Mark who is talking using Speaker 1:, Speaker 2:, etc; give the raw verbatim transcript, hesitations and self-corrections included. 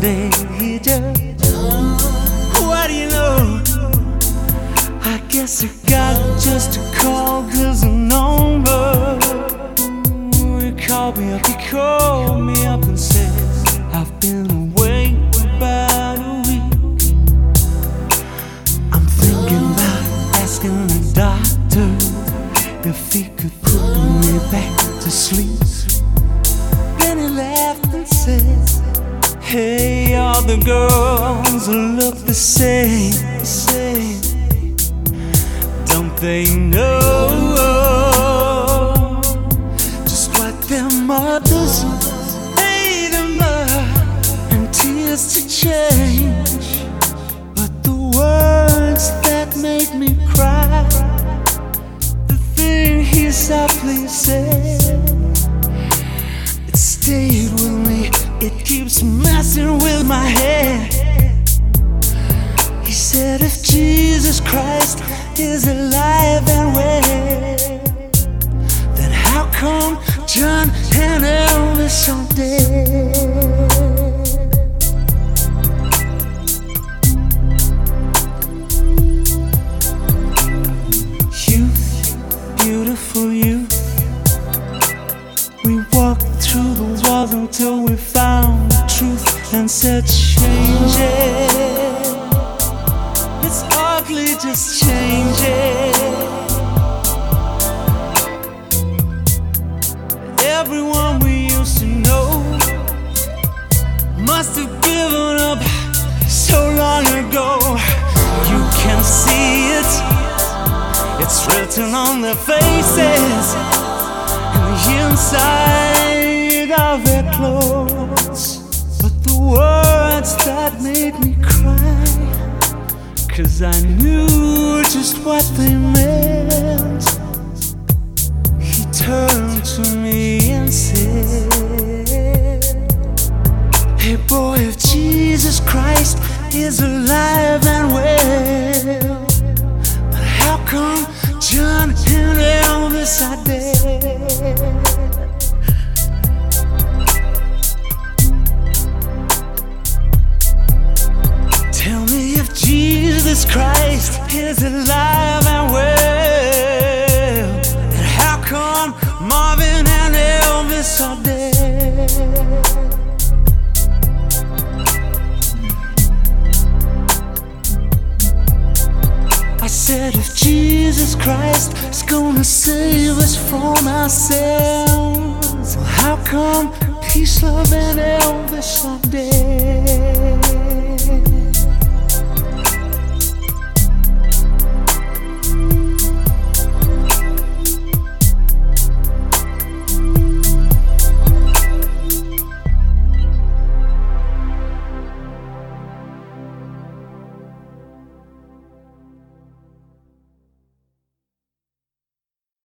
Speaker 1: they just, what do you know? I guess I got just a call, cause a number. He called me up, he called me up and said, I've been awake about a week. I'm thinking about asking the doctor if he could put me back to sleep. Then he laughed and said, hey, all the girls look the same, same. Don't they know just what their mothers made them up and tears to change? But the words that made me cry, the thing he softly said, it stayed with me, it keeps messing with my head. He said, if Jesus Christ is alive and well, then how come John and Elvis are dead? Youth, beautiful youth, we walked through the walls until we found the truth and said change it. It's ugly, just change it. Everyone we used to know must have given up so long ago. You can see it, it's written on their faces and the inside of their clothes. But the words that made me cry, cause I knew just what they meant. He turned to me and said, hey boy, if Jesus Christ is alive and well, but how come John and Elvis are dead? Tell me if Jesus Christ is alive and well, and how come Marvin and Elvis are dead? I said, if Jesus Christ is gonna save us from ourselves, well, how come peace, love, and Elvis are